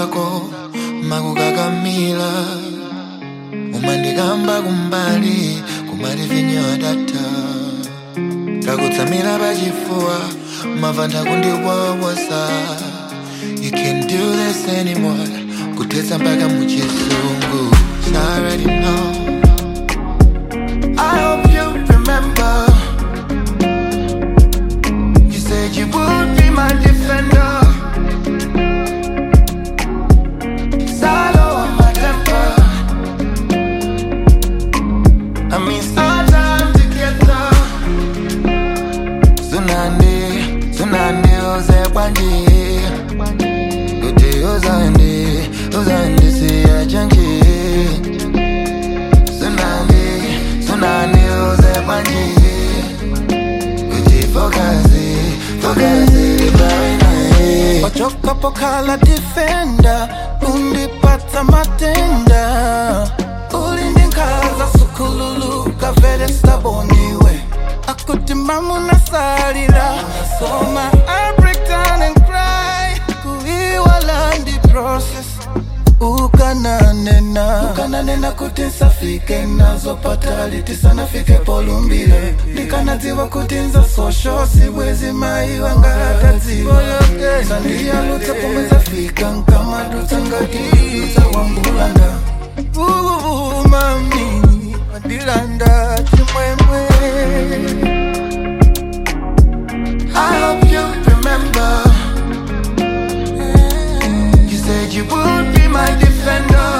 zako makukakamila umandikamba kumbali kumali vinyo data kakutsamira pachifuwa mavanda kundiwowosa. You can't do this anymore kuthetsa mpaka muchizungu. So I already know. I hope you remember you said you would be my defender. Salo on my temper. I miss our time together. Sunande oze kwanji. Good Uzandi siya janki. Sunande oze kwanji. Good fokazi very nice. Ochoka pokala defender. Undipata matenda. Ulindinkaza sukululu kavere staboniwe. Akutimamu nasalira. So I break down and cry. Kuiwala ndi process. Ukananena kuti nsafike nazopata liti sana fike polumbile. Nikanadziwa kuti nza social siwezi mai wanga hatadziwa. Sandia luta kumeza fika nkama duta ngati wambulanda. Mami madilanda chimwemwe. I hope you remember you said you would be my defender.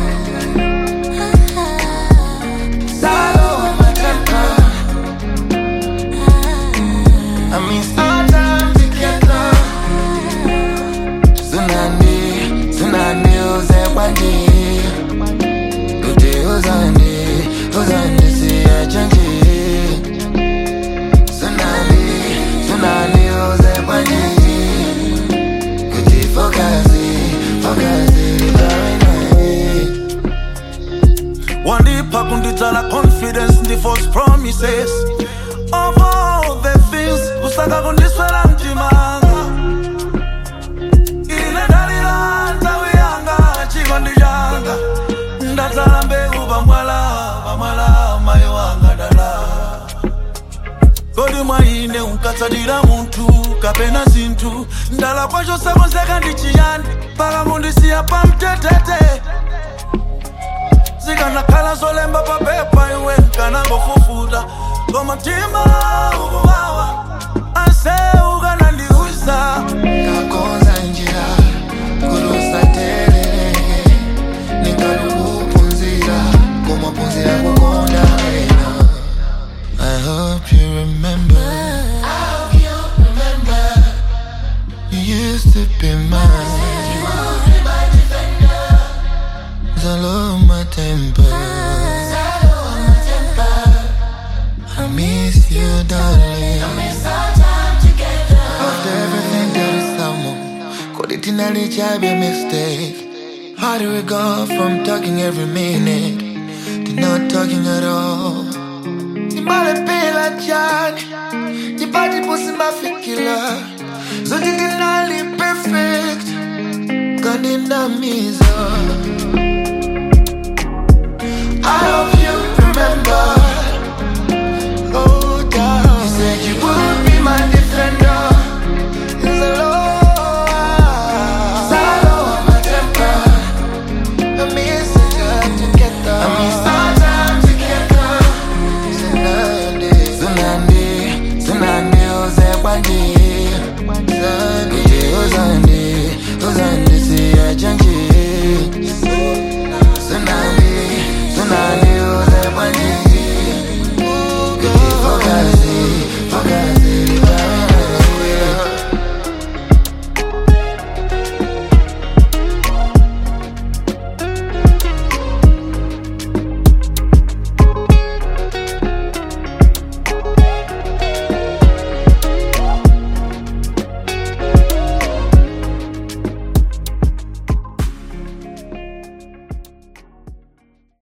Salo on my temper. I miss our time together. Sunande oze kwanji. Good Uzandi siya janki. Sunande oze kwanji. Good fokazi very nice. Wandipa kunditala confidence ndi false promises. Of all the things usaka kundiswela mtimanga. Ile dalila ntawi yanga chiko ndijanga. Ndatala mbegu bamwala mayo wanga dala. Kodi mwaine unkatsadira muntu kapena zintu. Ndala kwacho sakonseka ndichiyani paka kundisiya pamtetete. Zika nakala zolemba papepa iwe nkana ngofufuta. Koma mtima ukuwawa ase ukanandiuza. Kakonza njira kurusa terere. Ningalukupunzira kumapunzira kukonda ena. I hope you remember. You used to be mine. Salo on my temper. I miss you, darling. After everything that is someone could it in be a mistake. How do we go from talking every minute to not talking at all? Nibale pela jani, nibadi pussy mafikila. So did it not perfect? Kanina mizo.